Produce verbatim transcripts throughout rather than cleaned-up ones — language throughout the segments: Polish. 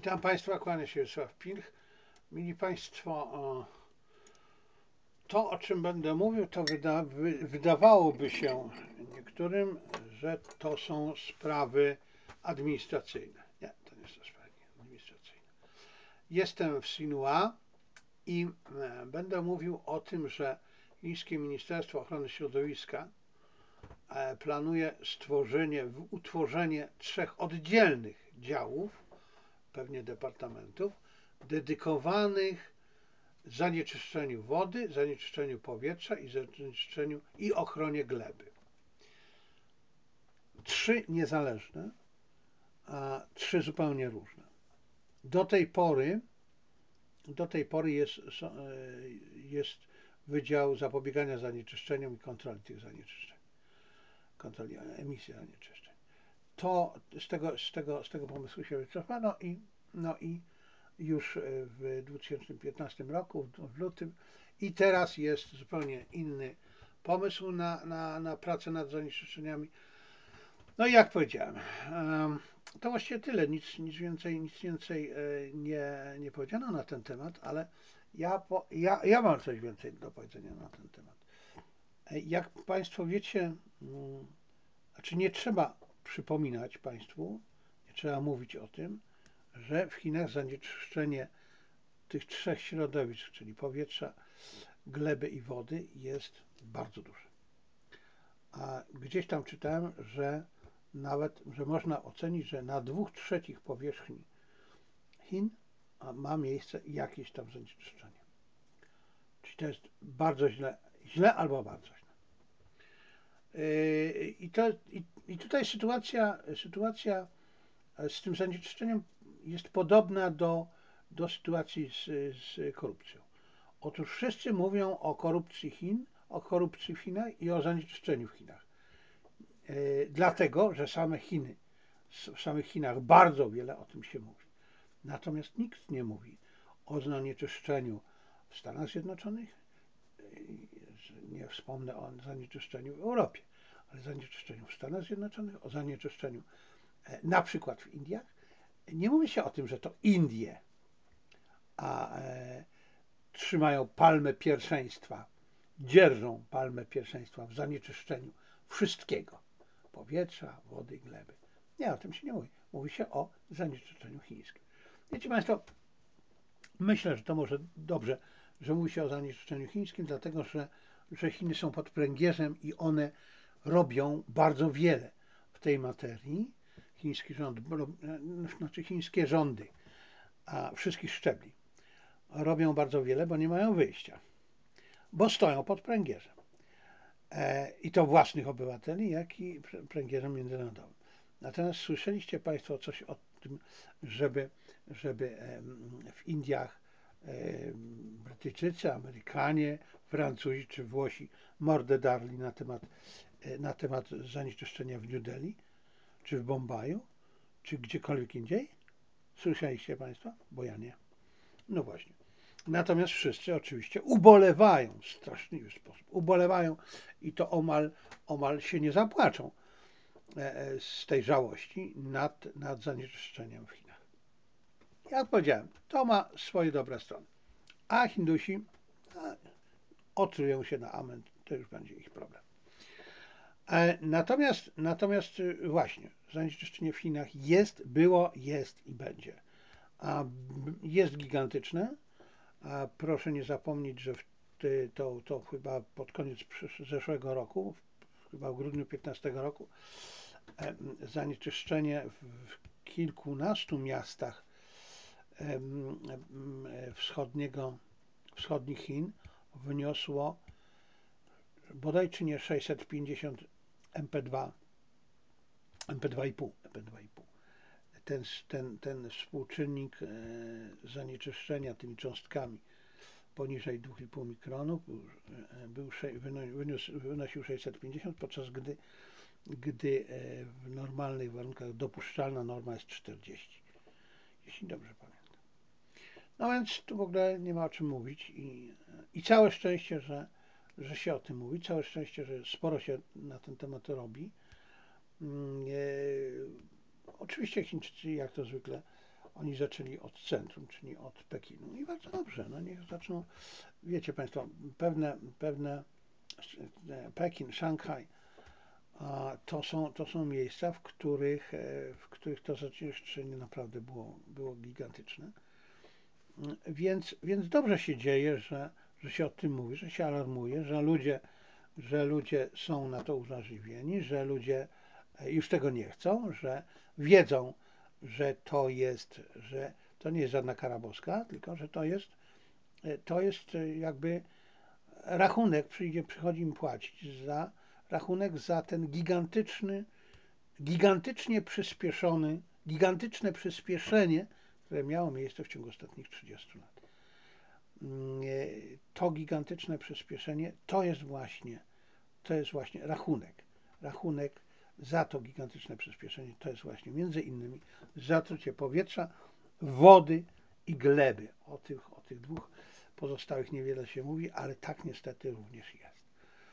Witam Państwa, kłania się Wiesław Pilch. Mili Państwo, to o czym będę mówił, to wyda, wy, wydawałoby się niektórym, że to są sprawy administracyjne. Nie, to nie są sprawy administracyjne. Jestem w Sinua i będę mówił o tym, że chińskie Ministerstwo Ochrony Środowiska planuje stworzenie, utworzenie trzech oddzielnych działów, pewnie departamentów, dedykowanych zanieczyszczeniu wody, zanieczyszczeniu powietrza i zanieczyszczeniu i ochronie gleby. Trzy niezależne, a trzy zupełnie różne. Do tej pory, do tej pory jest, jest Wydział Zapobiegania Zanieczyszczeniom i Kontroli tych zanieczyszczeń, kontroli emisji zanieczyszczeń. To z tego, z tego, z tego pomysłu się wycofano i, no i już w dwa tysiące piętnastym roku, w lutym, i teraz jest zupełnie inny pomysł na, na, na pracę nad zanieczyszczeniami. No i jak powiedziałem, to właściwie tyle, nic, nic więcej, nic więcej nie, nie powiedziano na ten temat, ale ja, po, ja, ja mam coś więcej do powiedzenia na ten temat. Jak Państwo wiecie, znaczy nie trzeba przypominać Państwu, nie trzeba mówić o tym, że w Chinach zanieczyszczenie tych trzech środowisk, czyli powietrza, gleby i wody, jest bardzo duże. A gdzieś tam czytałem, że nawet, że można ocenić, że na dwóch trzecich powierzchni Chin ma miejsce jakieś tam zanieczyszczenie. Czyli to jest bardzo źle, źle albo bardzo źle. I, to, i, i tutaj sytuacja, sytuacja z tym zanieczyszczeniem jest podobna do, do sytuacji z, z korupcją. Otóż wszyscy mówią o korupcji Chin, o korupcji w Chinach i o zanieczyszczeniu w Chinach. Yy, dlatego, że same Chiny, w samych Chinach bardzo wiele o tym się mówi. Natomiast nikt nie mówi o zanieczyszczeniu w Stanach Zjednoczonych, yy, nie wspomnę o zanieczyszczeniu w Europie, ale zanieczyszczeniu w Stanach Zjednoczonych, o zanieczyszczeniu yy, na przykład w Indiach. Nie mówi się o tym, że to Indie a yy, trzymają palmę pierwszeństwa, dzierżą palmę pierwszeństwa w zanieczyszczeniu wszystkiego, powietrza, wody i gleby. Nie, o tym się nie mówi. Mówi się o zanieczyszczeniu chińskim. Wiecie Państwo, myślę, że to może dobrze, że mówi się o zanieczyszczeniu chińskim, dlatego że, że Chiny są pod pręgierzem i one robią bardzo wiele w tej materii. Chiński rząd, znaczy chińskie rządy, a wszystkich szczebli robią bardzo wiele, bo nie mają wyjścia, bo stoją pod pręgierzem. E, I to własnych obywateli, jak i pręgierzem międzynarodowym. Natomiast słyszeliście Państwo coś o tym, żeby, żeby w Indiach Brytyjczycy, Amerykanie, Francuzi czy Włosi mordę darli na temat, na temat zanieczyszczenia w New Delhi, czy w Bombaju, czy gdziekolwiek indziej? Słyszeliście Państwo? Bo ja nie. No właśnie. Natomiast wszyscy oczywiście ubolewają w straszliwy sposób. Ubolewają i to omal, omal się nie zapłaczą z tej żałości nad, nad zanieczyszczeniem w Chinach. Jak powiedziałem, to ma swoje dobre strony. A Hindusi a, otrują się na amen, to już będzie ich problem. Natomiast, natomiast właśnie, zanieczyszczenie w Chinach jest, było, jest i będzie. A jest gigantyczne. A proszę nie zapomnieć, że w ty, to, to chyba pod koniec zeszłego roku, chyba w grudniu piętnastego roku, zanieczyszczenie w kilkunastu miastach wschodniego, wschodnich Chin wyniosło bodaj czy nie sześćset pięćdziesiąt M P dwa, M P dwa i pół, M P dwa i pół. Ten, ten, ten współczynnik zanieczyszczenia tymi cząstkami poniżej dwa i pół mikronu był, wyniósł, wynosił sześćset pięćdziesiąt, podczas gdy, gdy w normalnych warunkach dopuszczalna norma jest czterdzieści, jeśli dobrze pamiętam. No więc tu w ogóle nie ma o czym mówić i, i całe szczęście, że, że się o tym mówi, całe szczęście, że sporo się na ten temat robi. E, oczywiście Chińczycy, jak to zwykle, Oni zaczęli od centrum, czyli od Pekinu. I bardzo dobrze, no niech zaczną, wiecie Państwo, pewne, pewne Pekin, Szanghaj, a to są, to są miejsca, w których, e, w których to zanieczyszczenie naprawdę było, było gigantyczne. Więc, więc dobrze się dzieje, że, że się o tym mówi, że się alarmuje, że ludzie, że ludzie są na to uwrażliwieni, że ludzie e, już tego nie chcą, że wiedzą, że to jest, że to nie jest żadna kara boska, tylko że to jest, e, to jest e, jakby rachunek, przyjdzie, przychodzi im płacić za rachunek za ten gigantyczny, gigantycznie przyspieszony, gigantyczne przyspieszenie, które miało miejsce w ciągu ostatnich trzydziestu lat. To gigantyczne przyspieszenie to jest właśnie, to jest właśnie rachunek. Rachunek za to gigantyczne przyspieszenie to jest właśnie między innymi zatrucie powietrza, wody i gleby. O tych, o tych dwóch pozostałych niewiele się mówi, ale tak niestety również jest.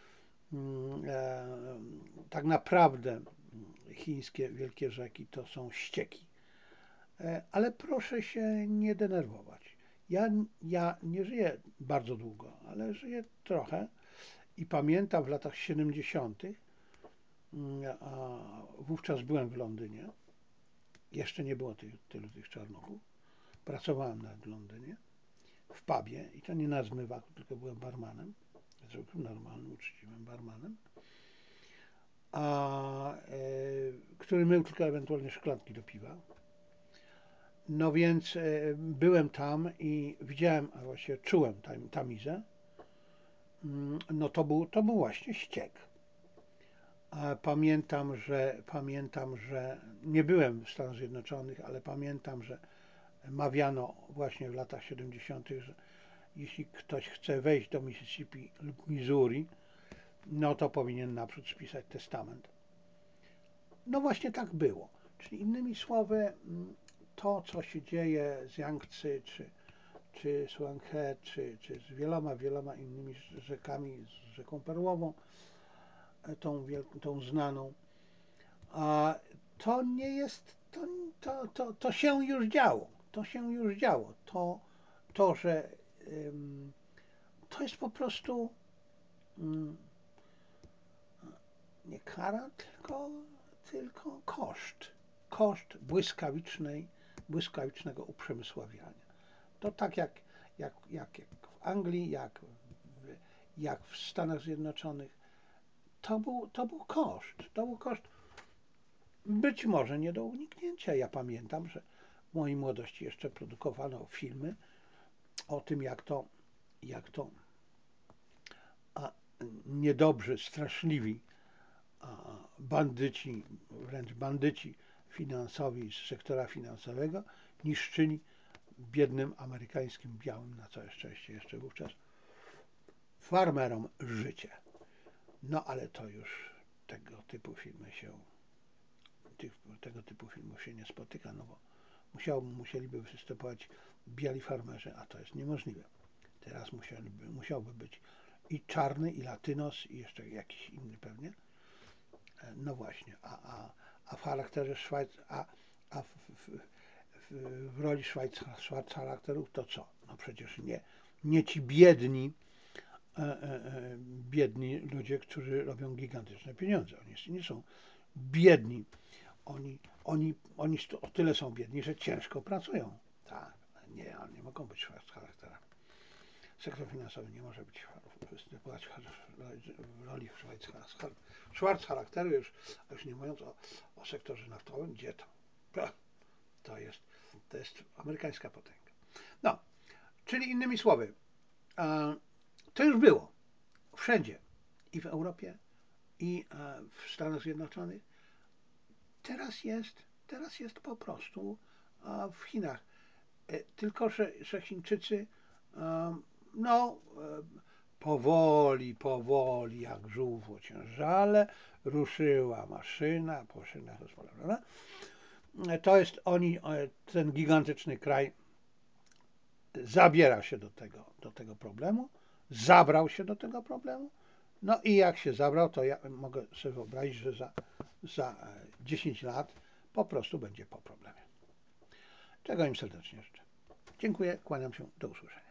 Tak naprawdę chińskie wielkie rzeki to są ścieki. Ale proszę się nie denerwować. Ja, ja nie żyję bardzo długo, ale żyję trochę i pamiętam w latach siedemdziesiątych, a wówczas byłem w Londynie, jeszcze nie było tych, tylu tych czarnuchów, pracowałem nawet w Londynie, w pubie i to nie na zmywaku, tylko byłem barmanem, zwykłym, normalnym, uczciwym barmanem, a, e, który mył tylko ewentualnie szklanki do piwa. No więc e, byłem tam i widziałem, a właściwie czułem tam, tamizę. Mm, No to był, to był właśnie ściek. A pamiętam, że pamiętam, że nie byłem w Stanach Zjednoczonych, ale pamiętam, że mawiano właśnie w latach siedemdziesiątych, że jeśli ktoś chce wejść do Mississippi lub Missouri, no to powinien naprzód spisać testament. No właśnie tak było. Czyli innymi słowy, to co się dzieje z Yangtze, czy, czy z Huanghe, czy, czy z wieloma, wieloma innymi rzekami, z rzeką Perłową, tą, wielką, tą znaną, a to nie jest, to, to, to, to się już działo, to się już działo, to, to że ym, to jest po prostu ym, nie kara, tylko, tylko koszt, koszt błyskawicznej, błyskawicznego uprzemysławiania. To tak jak, jak, jak, jak w Anglii, jak w, jak w Stanach Zjednoczonych, to był, to był koszt, to był koszt być może nie do uniknięcia. Ja pamiętam, że w mojej młodości jeszcze produkowano filmy o tym, jak to, jak to a, niedobrzy, straszliwi a, bandyci, wręcz bandyci finansowi z sektora finansowego niszczyli biednym amerykańskim białym, na całe szczęście jeszcze wówczas, farmerom życie. No ale to już tego typu filmy się, tych, tego typu filmów się nie spotyka, no bo musiał, musieliby występować biali farmerzy, a to jest niemożliwe. Teraz musiałby, musiałby być i czarny, i latynos, i jeszcze jakiś inny pewnie. No właśnie, a, a, a w charakterze Szwajc, a, a w, w, w, w roli Szwajca, Szwajc charakterów to co? No przecież nie, nie ci biedni, e, e, biedni ludzie, którzy robią gigantyczne pieniądze. Oni nie są biedni. Oni, oni, oni o tyle są biedni, że ciężko pracują. Tak, nie, oni nie mogą być Schwarz charakterem. Sektor finansowy nie może być występować w roli Schwarz charakteru, już, już nie mówiąc o, o sektorze naftowym, gdzie to? To jest, to jest amerykańska potęga. No, czyli innymi słowy, to już było wszędzie, i w Europie, i w Stanach Zjednoczonych. Teraz jest, teraz jest po prostu w Chinach. Tylko, że, że Chińczycy no powoli, powoli, jak żółw w ociężale, ruszyła maszyna po szynach, prawda? To jest oni, ten gigantyczny kraj zabiera się do tego, do tego problemu, zabrał się do tego problemu, no i jak się zabrał, to ja mogę sobie wyobrazić, że za, za dziesięć lat po prostu będzie po problemie. czego im serdecznie życzę. Dziękuję, kłaniam się, do usłyszenia.